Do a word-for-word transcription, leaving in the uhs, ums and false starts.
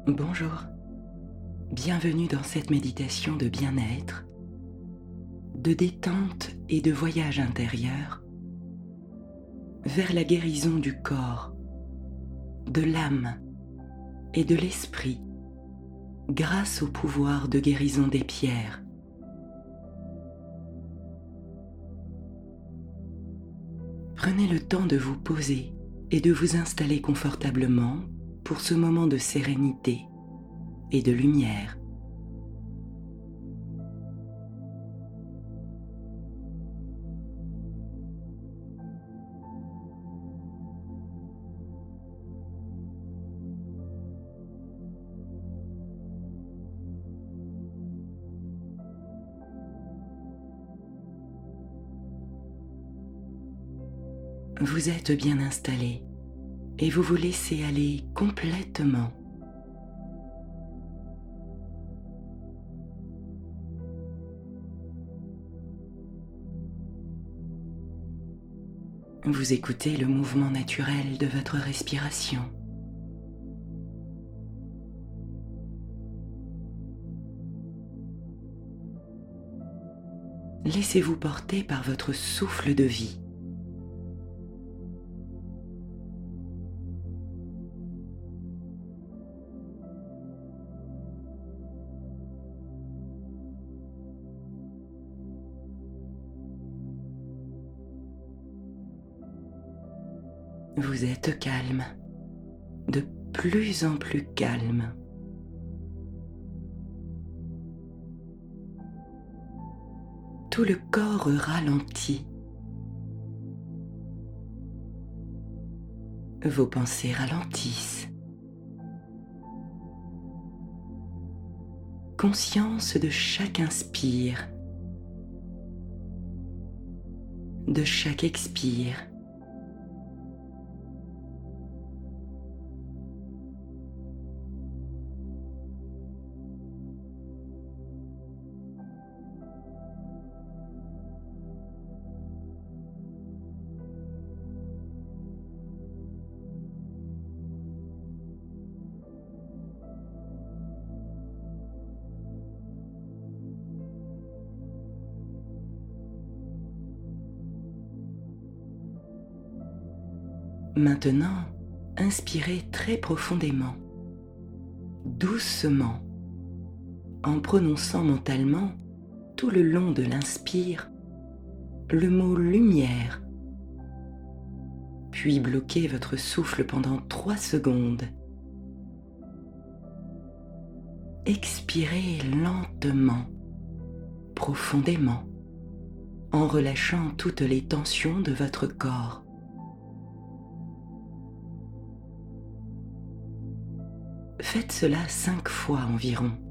Bonjour, bienvenue dans cette méditation de bien-être, de détente et de voyage intérieur vers la guérison du corps, de l'âme et de l'esprit grâce au pouvoir de guérison des pierres. Prenez le temps de vous poser et de vous installer confortablement pour ce moment de sérénité et de lumière. Vous êtes bien installé et vous vous laissez aller complètement. Vous écoutez le mouvement naturel de votre respiration. Laissez-vous porter par votre souffle de vie. Vous êtes calme, de plus en plus calme. Tout le corps ralentit. Vos pensées ralentissent. Conscience de chaque inspire, de chaque expire. Maintenant, inspirez très profondément, doucement, en prononçant mentalement, tout le long de l'inspire, le mot lumière, puis bloquez votre souffle pendant trois secondes. Expirez lentement, profondément, en relâchant toutes les tensions de votre corps. Faites cela cinq fois environ.